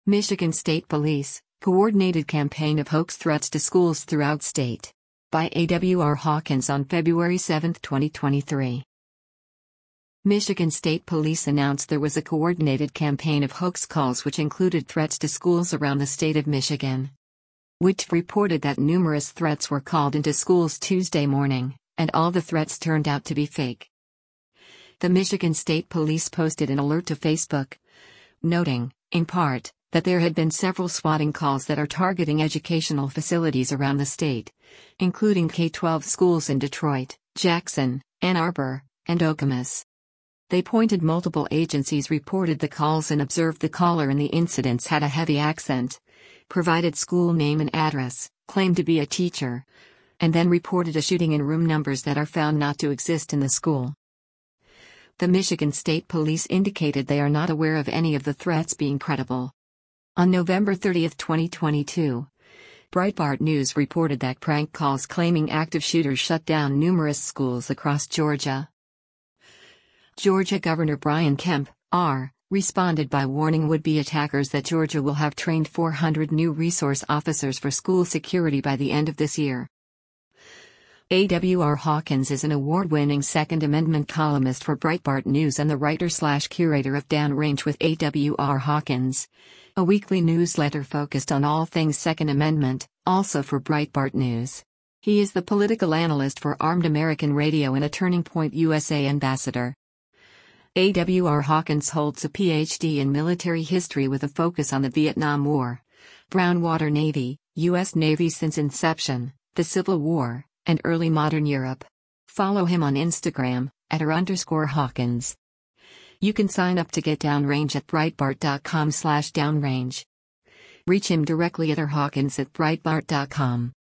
Michigan State Police, coordinated campaign of hoax threats to schools throughout state. By A.W.R. Hawkins on February 7, 2023. Michigan State Police announced there was a coordinated campaign of hoax calls which included threats to schools around the state of Michigan. WITF reported that numerous threats were called into schools Tuesday morning, and all the threats turned out to be fake. The Michigan State Police posted an alert to Facebook, noting, in part, that there had been several swatting calls that are targeting educational facilities around the state, including K-12 schools in Detroit, Jackson, Ann Arbor, and Okemos. They pointed multiple agencies reported the calls and observed the caller in the incidents had a heavy accent, provided school name and address, claimed to be a teacher, and then reported a shooting in room numbers that are found not to exist in the school. The Michigan State Police indicated they are not aware of any of the threats being credible. On November 30, 2022, Breitbart News reported that prank calls claiming active shooters shut down numerous schools across Georgia. Georgia Governor Brian Kemp, R., responded by warning would-be attackers that Georgia will have trained 400 new resource officers for school security by the end of this year. A.W.R. Hawkins is an award-winning Second Amendment columnist for Breitbart News and the writer/curator of Downrange with A.W.R. Hawkins, a weekly newsletter focused on all things Second Amendment, also for Breitbart News. He is the political analyst for Armed American Radio and a Turning Point USA ambassador. A.W.R. Hawkins holds a Ph.D. in military history with a focus on the Vietnam War, Brownwater Navy, U.S. Navy since inception, the Civil War, and early modern Europe. Follow him on Instagram, @r_Hawkins. You can sign up to get Downrange at Breitbart.com/downrange. Reach him directly at rhawkins@breitbart.com.